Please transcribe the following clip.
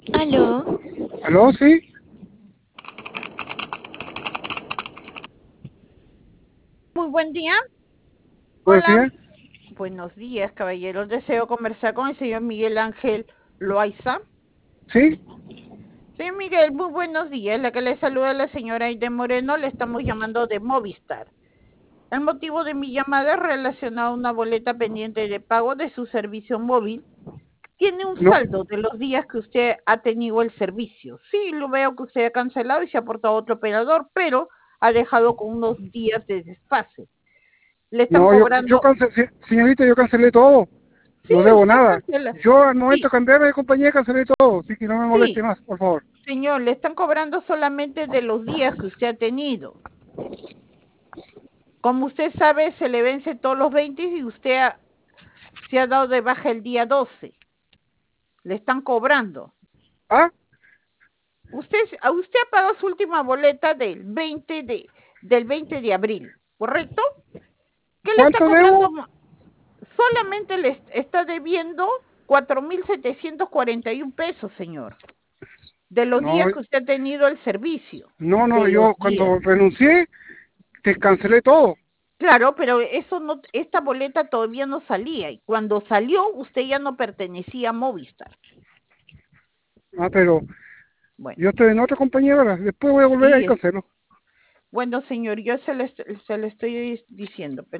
¿Aló? ¿Aló? Sí. Muy buen día. Buenos Hola. días. Buenos días, caballeros. Deseo conversar con el señor Miguel Ángel Loaiza. Sí. Señor Miguel, muy buenos días. La que le saluda la señora Aide Moreno. Le estamos llamando de Movistar. El motivo de mi llamada es relacionado a una boleta pendiente de pago de su servicio móvil. Tiene un No, saldo de los días que usted ha tenido el servicio. Sí, lo veo que usted ha cancelado y se ha portado a otro operador, pero ha dejado con unos días de desfase. Le están no, yo cobrando. cancelé, señorita, yo cancelé todo. Sí, No debo usted nada. cancela. Yo al momento Sí, de cambiarme de compañía cancelé todo, así que no me moleste sí, más, por favor. señor, le están cobrando solamente de los días que usted ha tenido. Como usted sabe, se le vence todos los 20 y se ha dado de baja el día 12. Le están cobrando. ¿Ah? Usted ha pagado su última boleta del 20 de abril, ¿correcto? ¿Qué le está ¿Cuánto cobrando? debo? Solamente le está debiendo 4.741 pesos, señor, de los No, días que usted ha tenido el servicio. no, De yo los cuando días. renuncié, te cancelé todo. Claro, pero eso no, esta boleta todavía no salía y cuando salió usted ya no pertenecía a Movistar. Ah, pero Bueno, yo estoy en otra compañía ahora, después voy a volver a sí, ir cancelo. bueno, señor, yo se le estoy diciendo, pero